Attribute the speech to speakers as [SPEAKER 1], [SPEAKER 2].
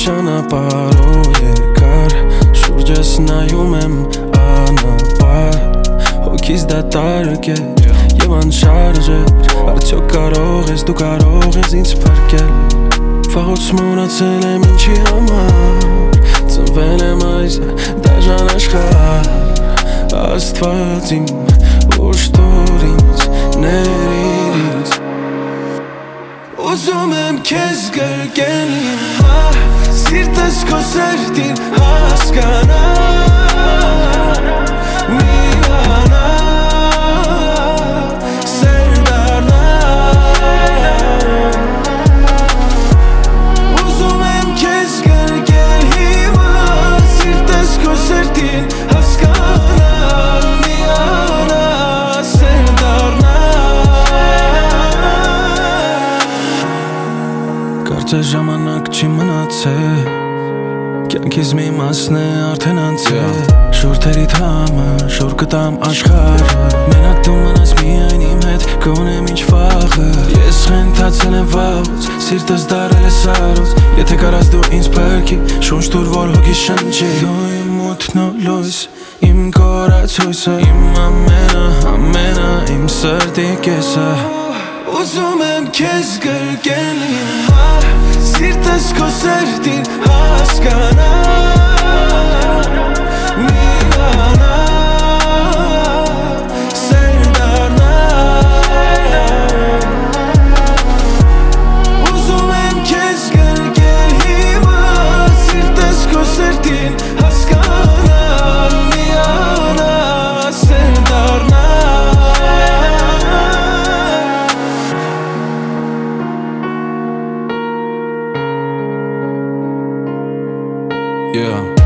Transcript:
[SPEAKER 1] ճանապարհով երկար շուրջս նայում եմ անապար հոգիս դատարկ է եւ անշարժ է արդյոք կարող ես դու կարող ես ինձ փրկել վաղուց մոռացել եմ ինչի համար ծնվել եմ այս դաժան աշխարհ Աստված իմ ուշտոր ինձ ներիր ինձ Ուզում եմ քեզ գրկել իմ Սիրտս քո սրտին հասկանա միանա սեր դառնա Ուզում եմ քեզ գրկել հիմա Սիրտս քո սրտին հասկանա միանա սեր դառնա Կարծես ժամանակ չի մնացել Կյանքիս մի մասն է արդեն անցել Շորթերիդ համար շոր կտամ աշխարհը Մենակ դու մնաս միայն իմ հետ կունեմ ինչ վաղը Ես խենթացել եմ վաղուց Սիրտս դարել է սարուց Եթե կարաս դու ինձ փրկի Շունչ տուր որ հոգիս շնչի Դու իմ մութն ու լույս Իմ կորացույցը Իմ ամենը Իմ սրտի կեսը Ուզում եմ քեզ գրկել իմ Սիրտս քո սրտին հասկանա միանա սեր դառնա Ուզում եմ քեզ գրկել հիմա Սիրտս քո սրտին հասկանա միանա սեր դառնա Yeah